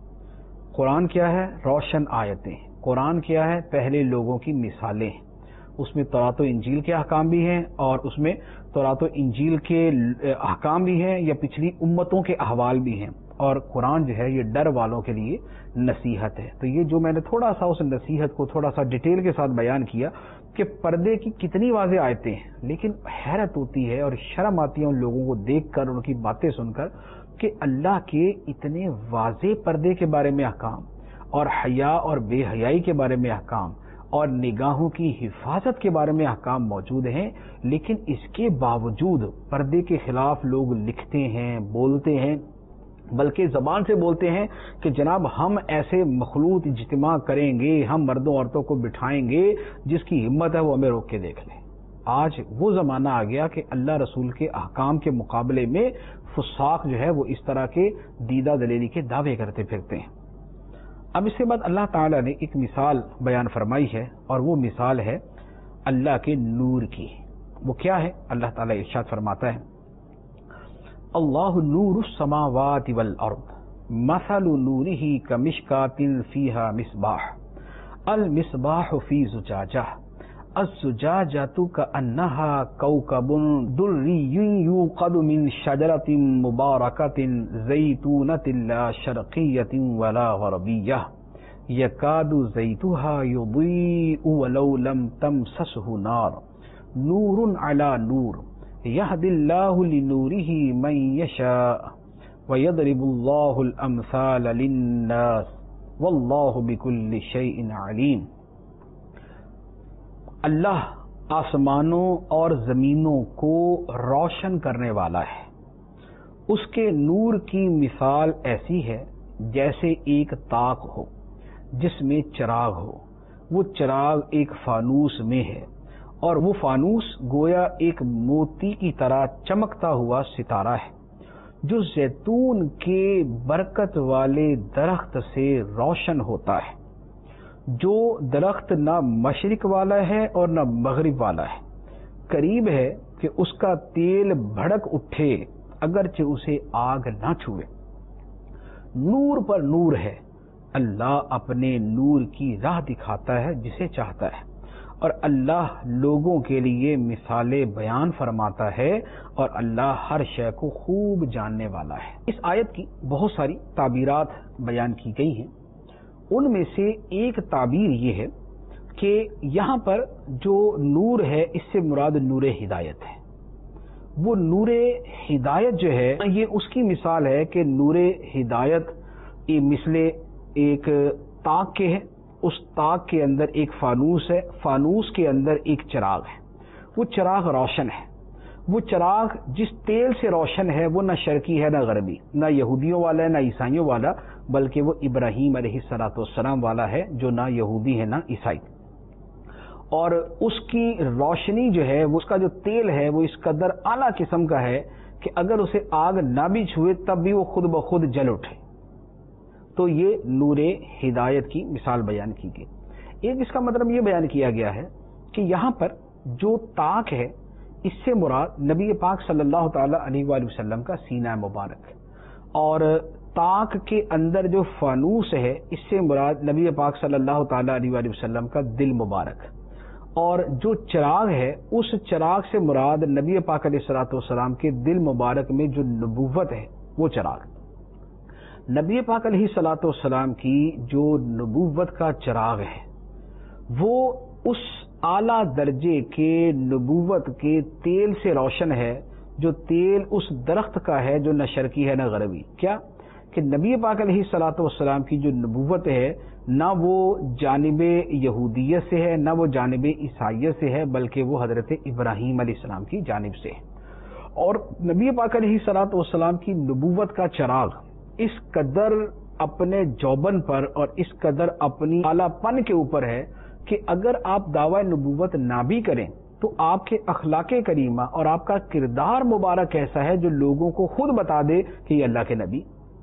قرآن کیا ہے؟ روشن آیتیں۔ قرآن کیا ہے؟ پہلے لوگوں کی مثالیں۔ اس میں تورات و انجیل کے احکام بھی ہیں اور اس میں تورات و انجیل کے احکام بھی ہیں یا پچھلی امتوں کے احوال بھی ہیں، اور قرآن جو ہے یہ ڈر والوں کے لیے نصیحت ہے۔ تو یہ جو میں نے تھوڑا سا اس نصیحت کو تھوڑا سا ڈیٹیل کے ساتھ بیان کیا کہ پردے کی کتنی واضح آیتیں ہیں، لیکن حیرت ہوتی ہے اور شرم آتی ہے ان لوگوں کو دیکھ کر، ان کی باتیں سن کر، کہ اللہ کے اتنے واضح پردے کے بارے میں احکام اور حیا اور بے حیائی کے بارے میں احکام اور نگاہوں کی حفاظت کے بارے میں احکام موجود ہیں، لیکن اس کے باوجود پردے کے خلاف لوگ لکھتے ہیں، بولتے ہیں، بلکہ زبان سے بولتے ہیں کہ جناب ہم ایسے مخلوط اجتماع کریں گے، ہم مردوں عورتوں کو بٹھائیں گے، جس کی ہمت ہے وہ ہمیں روک کے دیکھ لیں۔ آج وہ زمانہ آ گیا کہ اللہ رسول کے احکام کے مقابلے میں فساق جو ہے وہ اس طرح کے دیدہ دلیری کے دعوے کرتے پھرتے ہیں۔ اب اس کے بعد اللہ تعالیٰ نے ایک مثال بیان فرمائی ہے، اور وہ مثال ہے اللہ کے نور کی۔ وہ کیا ہے؟ اللہ تعالیٰ ارشاد فرماتا ہے، اللہ نور السماوات والارض مثل نورہ کمشکاۃ فیہا مصباح المصباح فی زجاجہ الزجاجۃ کأنہا کوکب دری یوقد من شجرۃ مبارکۃ زیتونۃ لا شرقیۃ ولا غربیہ یکاد زیتها یضیء ولو لم تمسسہ نار نور علی نور یہدی اللہ لنورہ من یشاء ویضرب اللہ الامثال للناس واللہ بکل شیء علیم۔ اللہ آسمانوں اور زمینوں کو روشن کرنے والا ہے، اس کے نور کی مثال ایسی ہے جیسے ایک طاق ہو جس میں چراغ ہو، وہ چراغ ایک فانوس میں ہے، اور وہ فانوس گویا ایک موتی کی طرح چمکتا ہوا ستارہ ہے جو زیتون کے برکت والے درخت سے روشن ہوتا ہے، جو درخت نہ مشرق والا ہے اور نہ مغرب والا ہے، قریب ہے کہ اس کا تیل بھڑک اٹھے اگرچہ اسے آگ نہ چھوئے۔ نور پر نور ہے، اللہ اپنے نور کی راہ دکھاتا ہے جسے چاہتا ہے، اور اللہ لوگوں کے لیے مثالیں بیان فرماتا ہے، اور اللہ ہر شے کو خوب جاننے والا ہے۔ اس آیت کی بہت ساری تعبیرات بیان کی گئی ہیں، ان میں سے ایک تعبیر یہ ہے کہ یہاں پر جو نور ہے اس سے مراد نور ہدایت ہے۔ وہ نور ہدایت جو ہے یہ اس کی مثال ہے کہ نور ہدایت مثل ایک طاق کے ہے، اس طاق کے اندر ایک فانوس ہے، فانوس کے اندر ایک چراغ ہے، وہ چراغ روشن ہے، وہ چراغ جس تیل سے روشن ہے وہ نہ شرقی ہے نہ غربی، نہ یہودیوں والا ہے نہ عیسائیوں والا، بلکہ وہ ابراہیم علیہ الصلوۃ والسلام والا ہے جو نہ یہودی ہے نہ عیسائی، اور اس کی روشنی جو ہے اس کا جو تیل ہے وہ اس قدر اعلیٰ قسم کا ہے کہ اگر اسے آگ نہ بھی چھوئے تب بھی وہ خود بخود جل اٹھے۔ تو یہ نور ہدایت کی مثال بیان کی گئی۔ ایک اس کا مطلب یہ بیان کیا گیا ہے کہ یہاں پر جو طاق ہے اس سے مراد نبی پاک صلی اللہ تعالی علیہ وآلہ وسلم کا سینہ مبارک، اور طاق کے اندر جو فانوس ہے اس سے مراد نبی پاک صلی اللہ تعالی علیہ وآلہ وسلم کا دل مبارک، اور جو چراغ ہے اس چراغ سے مراد نبی پاک علیہ الصلوۃ والسلام کے دل مبارک میں جو نبوت ہے وہ چراغ۔ نبی پاک علیہ الصلوۃ والسلام کی جو نبوت کا چراغ ہے وہ اس اعلیٰ درجے کے نبوت کے تیل سے روشن ہے، جو تیل اس درخت کا ہے جو نہ شرقی ہے نہ غربی۔ کیا کہ نبی پاک علیہ الصلوۃ والسلام کی جو نبوت ہے نہ وہ جانب یہودیت سے ہے نہ وہ جانب عیسائیت سے ہے، بلکہ وہ حضرت ابراہیم علیہ السلام کی جانب سے ہے، اور نبی پاک علیہ الصلوۃ والسلام کی نبوت کا چراغ اس قدر اپنے جوبن پر اور اس قدر اپنی اعلیٰ پن کے اوپر ہے کہ اگر آپ دعوی نبوت نہ بھی کریں تو آپ کے اخلاق کریمہ اور آپ کا کردار مبارک ایسا ہے جو لوگوں کو خود بتا دے کہ یہ اللہ کے نبی۔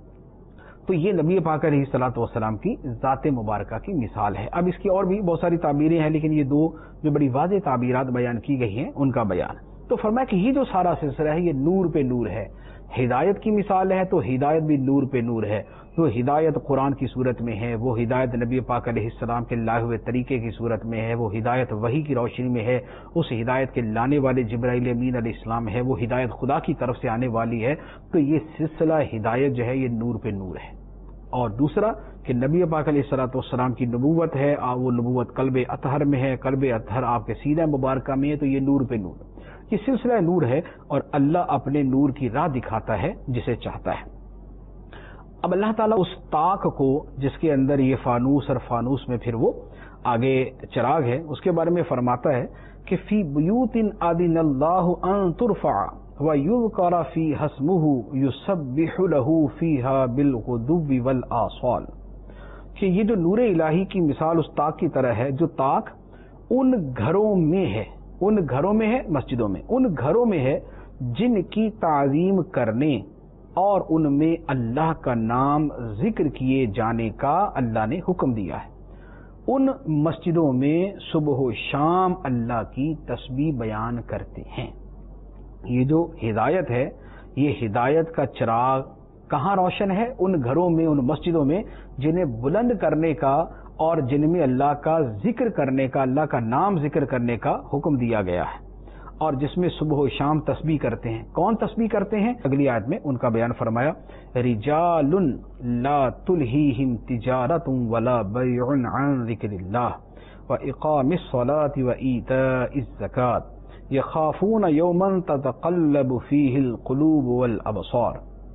تو یہ نبی پاک علیہ الصلوۃ والسلام کی ذات مبارکہ کی مثال ہے۔ اب اس کی اور بھی بہت ساری تعبیریں ہیں، لیکن یہ دو جو بڑی واضح تعبیرات بیان کی گئی ہیں ان کا بیان۔ تو فرمایا کہ یہ جو سارا سلسلہ ہے یہ نور پہ نور ہے، ہدایت کی مثال ہے تو ہدایت بھی نور پہ نور ہے. تو ہدایت قرآن کی صورت میں ہے، وہ ہدایت نبی پاک علیہ السلام کے لائے ہوئے طریقے کی صورت میں ہے، وہ ہدایت وحی کی روشنی میں ہے، اس ہدایت کے لانے والے جبرائیل امین علیہ السلام ہے، وہ ہدایت خدا کی طرف سے آنے والی ہے. تو یہ سلسلہ ہدایت جو ہے یہ نور پہ نور ہے. اور دوسرا کہ نبی پاک علیہ الصلوۃ والسلام کی نبوت ہے، وہ نبوت قلب اطہر میں ہے، قلب اطہر آپ کے سینہ مبارکہ میں ہے، تو یہ نور پہ نور ہے. یہ سلسلہ نور ہے اور اللہ اپنے نور کی راہ دکھاتا ہے جسے چاہتا ہے. اب اللہ تعالیٰ اس طاق کو جس کے اندر یہ فانوس اور فانوس میں پھر وہ آگے چراغ ہے، اس کے بارے میں فرماتا ہے کہ فی بیوت اذن اللہ ان ترفع ویذکر فیہا اسمہ یسبح لہ فیہا بالغدو والآصال، کہ یہ جو نور الہی کی مثال اس طاق کی طرح ہے، جو طاق ان گھروں میں ہے، ان گھروں میں ہے مسجدوں میں، ان گھروں میں ہے جن کی تعظیم کرنے اور ان میں اللہ کا نام ذکر کیے جانے کا اللہ نے حکم دیا ہے. ان مسجدوں میں صبح و شام اللہ کی تسبیح بیان کرتے ہیں. یہ جو ہدایت ہے، یہ ہدایت کا چراغ کہاں روشن ہے؟ ان گھروں میں، ان مسجدوں میں جنہیں بلند کرنے کا اور جن میں اللہ کا ذکر کرنے کا، اللہ کا نام ذکر کرنے کا حکم دیا گیا ہے، اور جس میں صبح و شام تسبیح کرتے ہیں. کون تسبیح کرتے ہیں؟ اگلی آیت میں ان کا بیان فرمایا، رجال لا تلہیہم تجارت ولا بیع عن ذکر اللہ واقام الصلاة وایتاء الزکاة یخافون یوما تتقلب فیہ القلوب والابصار.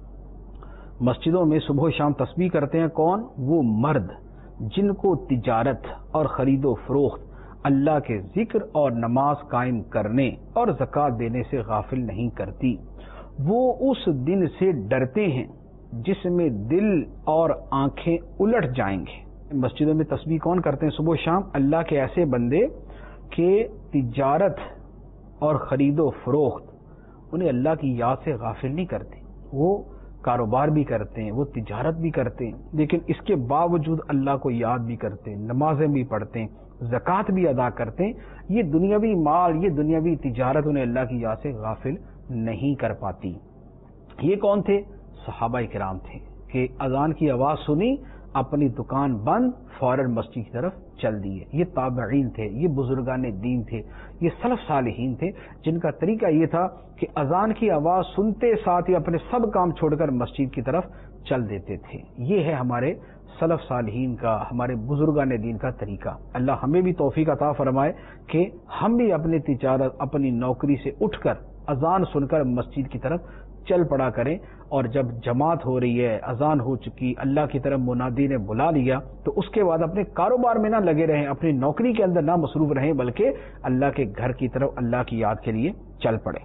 مسجدوں میں صبح و شام تسبیح کرتے ہیں کون؟ وہ مرد جن کو تجارت اور خرید و فروخت اللہ کے ذکر اور نماز قائم کرنے اور زکوٰۃ دینے سے غافل نہیں کرتی. وہ اس دن سے ڈرتے ہیں جس میں دل اور آنکھیں الٹ جائیں گے. مسجدوں میں تسبیح کون کرتے ہیں صبح و شام؟ اللہ کے ایسے بندے کہ تجارت اور خرید و فروخت انہیں اللہ کی یاد سے غافل نہیں کرتے. وہ کاروبار بھی کرتے ہیں، وہ تجارت بھی کرتے ہیں، لیکن اس کے باوجود اللہ کو یاد بھی کرتے ہیں، نمازیں بھی پڑھتے ہیں، زکوٰۃ بھی ادا کرتے ہیں. یہ دنیاوی مال، یہ دنیاوی تجارت انہیں اللہ کی یاد سے غافل نہیں کر پاتی. یہ کون تھے؟ صحابہ کرام تھے کہ اذان کی آواز سنی، اپنی دکان بند، فوراً مسجد کی طرف چل دیے. یہ تابعین تھے، یہ بزرگان دین تھے، یہ سلف صالحین تھے جن کا طریقہ یہ تھا کہ اذان کی آواز سنتے ساتھ ہی اپنے سب کام چھوڑ کر مسجد کی طرف چل دیتے تھے. یہ ہے ہمارے سلف صالحین کا، ہمارے بزرگان دین کا طریقہ. اللہ ہمیں بھی توفیق عطا فرمائے کہ ہم بھی اپنی تجارت، اپنی نوکری سے اٹھ کر اذان سن کر مسجد کی طرف چل پڑا کریں، اور جب جماعت ہو رہی ہے، اذان ہو چکی، اللہ کی طرف منادی نے بلا لیا، تو اس کے بعد اپنے کاروبار میں نہ لگے رہیں، اپنی نوکری کے اندر نہ مصروف رہیں، بلکہ اللہ کے گھر کی طرف اللہ کی یاد کے لیے چل پڑے.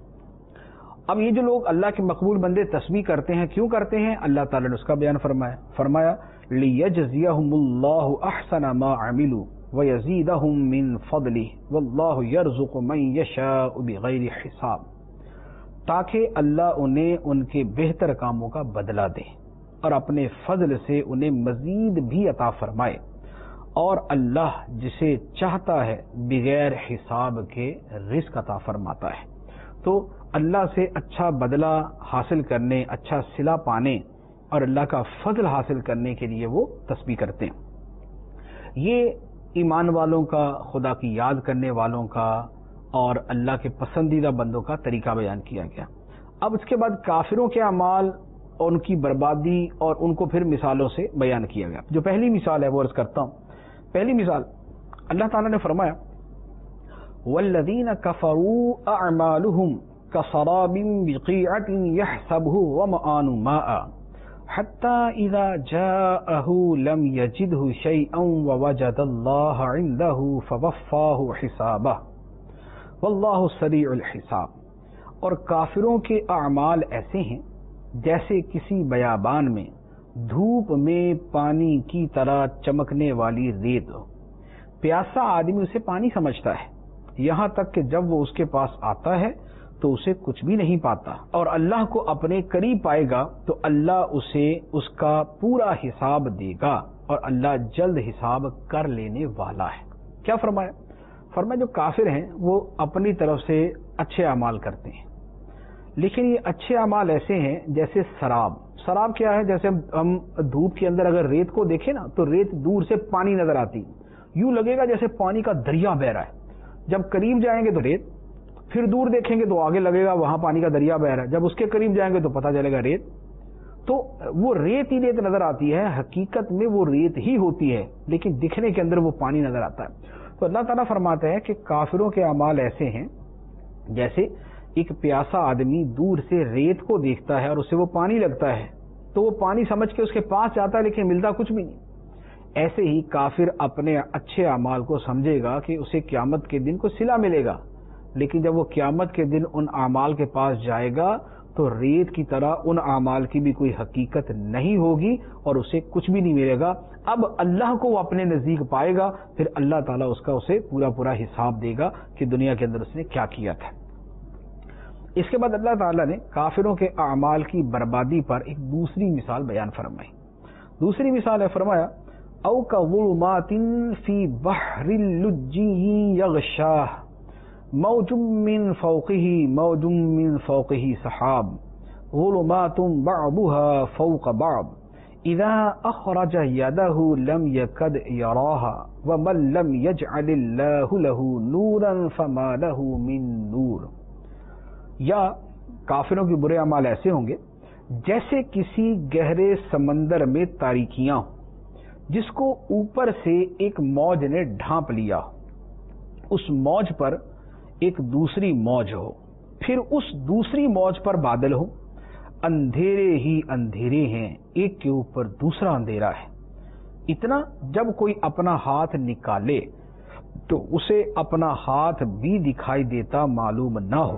اب یہ جو لوگ اللہ کے مقبول بندے تسبیح کرتے ہیں، کیوں کرتے ہیں؟ اللہ تعالیٰ نے اس کا بیان فرمایا فرمایا لِيَجْزِيَهُمُ اللَّهُ أَحْسَنَ مَا عَمِلُوا وَيَزِيدَهُم مِّن فَضْلِهِ وَاللَّهُ يَرْزُقُ مَن يَشَاءُ بِغَيْرِ حِسَاب، تاکہ اللہ انہیں ان کے بہتر کاموں کا بدلہ دے اور اپنے فضل سے انہیں مزید بھی عطا فرمائے، اور اللہ جسے چاہتا ہے بغیر حساب کے رزق عطا فرماتا ہے. تو اللہ سے اچھا بدلہ حاصل کرنے، اچھا صلہ پانے اور اللہ کا فضل حاصل کرنے کے لیے وہ تسبیح کرتے ہیں. یہ ایمان والوں کا، خدا کی یاد کرنے والوں کا اور اللہ کے پسندیدہ بندوں کا طریقہ بیان کیا گیا. اب اس کے بعد کافروں کے اعمال اور ان کی بربادی اور ان کو پھر مثالوں سے بیان کیا گیا. جو پہلی مثال ہے وہ عرض کرتا ہوں. پہلی مثال اللہ تعالیٰ نے فرمایا وَالَّذِينَ كَفَرُوا أَعْمَالُهُمْ كَسَرَابٍ بِقِيعَةٍ يَحْسَبُهُ ظَمْآنُ مَاءً حَتَّى إِذَا جَاءَهُ لَمْ يَجِدْهُ شَيْئًا وَوَجَدَ اللَّهَ عِندَهُ فَوَفَّاهُ حِسَابَهُ وَاللَّهُ سَرِيعُ الْحِسَاب. اور کافروں کے اعمال ایسے ہیں جیسے کسی بیابان میں دھوپ میں پانی کی طرح چمکنے والی ریت ہو. پیاسا آدمی اسے پانی سمجھتا ہے، یہاں تک کہ جب وہ اس کے پاس آتا ہے تو اسے کچھ بھی نہیں پاتا، اور اللہ کو اپنے قریب پائے گا تو اللہ اسے اس کا پورا حساب دے گا، اور اللہ جلد حساب کر لینے والا ہے. کیا فرمایا؟ فرمایا جو کافر ہیں وہ اپنی طرف سے اچھے اعمال کرتے ہیں، لیکن یہ اچھے اعمال ایسے ہیں جیسے سراب. سراب کیا ہے؟ جیسے ہم دھوپ کے اندر اگر ریت کو دیکھیں نا تو ریت دور سے پانی نظر آتی، یوں لگے گا جیسے پانی کا دریا بہ رہا ہے. جب قریب جائیں گے تو ریت، پھر دور دیکھیں گے تو آگے لگے گا وہاں پانی کا دریا بہ رہا ہے، جب اس کے قریب جائیں گے تو پتہ چلے گا ریت. تو وہ ریت ہی ریت نظر آتی ہے، حقیقت میں وہ ریت ہی ہوتی ہے، لیکن دکھنے کے اندر وہ پانی نظر آتا ہے. تو اللہ تعالیٰ فرماتے ہیں کہ کافروں کے اعمال ایسے ہیں جیسے ایک پیاسا آدمی دور سے ریت کو دیکھتا ہے اور اسے وہ پانی لگتا ہے تو وہ پانی سمجھ کے اس کے پاس جاتا ہے لیکن ملتا کچھ بھی نہیں. ایسے ہی کافر اپنے اچھے اعمال کو سمجھے گا کہ اسے قیامت کے دن کو صلہ ملے گا، لیکن جب وہ قیامت کے دن ان اعمال کے پاس جائے گا تو ریت کی طرح ان اعمال کی بھی کوئی حقیقت نہیں ہوگی اور اسے کچھ بھی نہیں ملے گا. اب اللہ کو وہ اپنے نزدیک پائے گا، پھر اللہ تعالیٰ اس کا اسے پورا پورا حساب دے گا کہ دنیا کے اندر اس نے کیا کیا تھا. اس کے بعد اللہ تعالیٰ نے کافروں کے اعمال کی بربادی پر ایک دوسری مثال بیان فرمائی. دوسری مثال ہے، فرمایا او کظلمات فی بحر اللجی یغشاہ موج من فوقه موج من فوقه سحاب ظلمات بعضها فوق بعض اذا اخرج يده لم يكد يراها ومن لم يجعل الله له نورا فما له من نور. یا کافروں کے برے اعمال ایسے ہوں گے جیسے کسی گہرے سمندر میں تاریکیاں ہوں جس کو اوپر سے ایک موج نے ڈھانپ لیا، اس موج پر ایک دوسری موج ہو، پھر اس دوسری موج پر بادل ہو. اندھیرے ہی اندھیرے ہیں، ایک کے اوپر دوسرا اندھیرا ہے. اتنا جب کوئی اپنا ہاتھ نکالے تو اسے اپنا ہاتھ بھی دکھائی دیتا معلوم نہ ہو،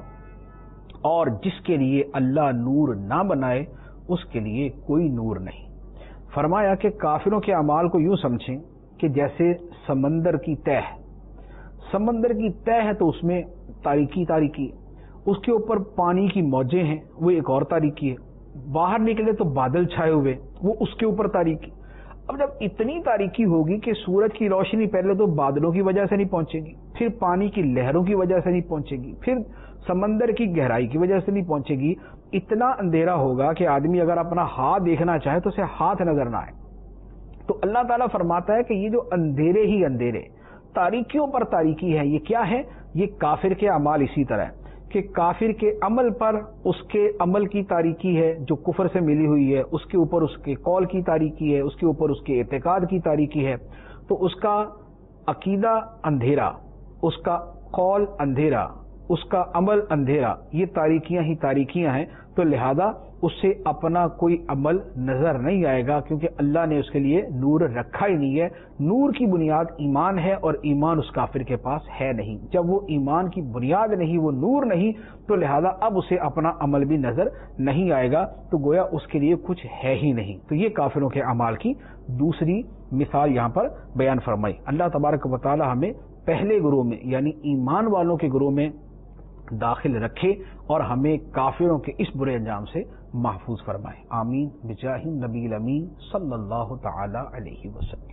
اور جس کے لیے اللہ نور نہ بنائے اس کے لیے کوئی نور نہیں. فرمایا کہ کافروں کے اعمال کو یوں سمجھیں کہ جیسے سمندر کی تہ ہے. سمندر کی تہ ہے تو اس میں تاریکی تاریکی ہے، اس کے اوپر پانی کی موجیں ہیں، وہ ایک اور تاریکی ہے. باہر نکلے تو بادل چھائے ہوئے، وہ اس کے اوپر تاریکی. اب جب اتنی تاریکی ہوگی کہ سورج کی روشنی پہلے تو بادلوں کی وجہ سے نہیں پہنچے گی، پھر پانی کی لہروں کی وجہ سے نہیں پہنچے گی، پھر سمندر کی گہرائی کی وجہ سے نہیں پہنچے گی. اتنا اندھیرا ہوگا کہ آدمی اگر اپنا ہاتھ دیکھنا چاہے تو اسے ہاتھ نظر نہ آئے. تو اللہ تعالیٰ فرماتا ہے کہ یہ جو اندھیرے ہی اندھیرے، تاریکیوں پر تاریکی ہے، یہ کیا ہے؟ یہ کافر کے اعمال اسی طرح ہے کہ کافر کے عمل پر اس کے عمل کی تاریکی ہے جو کفر سے ملی ہوئی ہے، اس کے اوپر اس کے قول کی تاریکی ہے، اس کے اوپر اس کے اعتقاد کی تاریکی ہے. تو اس کا عقیدہ اندھیرا، اس کا قول اندھیرا، اس کا عمل اندھیرا، یہ تاریکیاں ہی تاریکیاں ہیں. تو لہذا اس سے اپنا کوئی عمل نظر نہیں آئے گا کیونکہ اللہ نے اس کے لیے نور رکھا ہی نہیں ہے. نور کی بنیاد ایمان ہے اور ایمان اس کافر کے پاس ہے نہیں. جب وہ ایمان کی بنیاد نہیں، وہ نور نہیں، تو لہذا اب اسے اپنا عمل بھی نظر نہیں آئے گا، تو گویا اس کے لیے کچھ ہے ہی نہیں. تو یہ کافروں کے اعمال کی دوسری مثال یہاں پر بیان فرمائی. اللہ تبارک و تعالی ہمیں پہلے گروہ میں یعنی ایمان والوں کے گروہ میں داخل رکھے اور ہمیں کافروں کے اس برے انجام سے محفوظ فرمائے. آمین بجاہ نبی الامین صلی اللہ تعالی علیہ وسلم.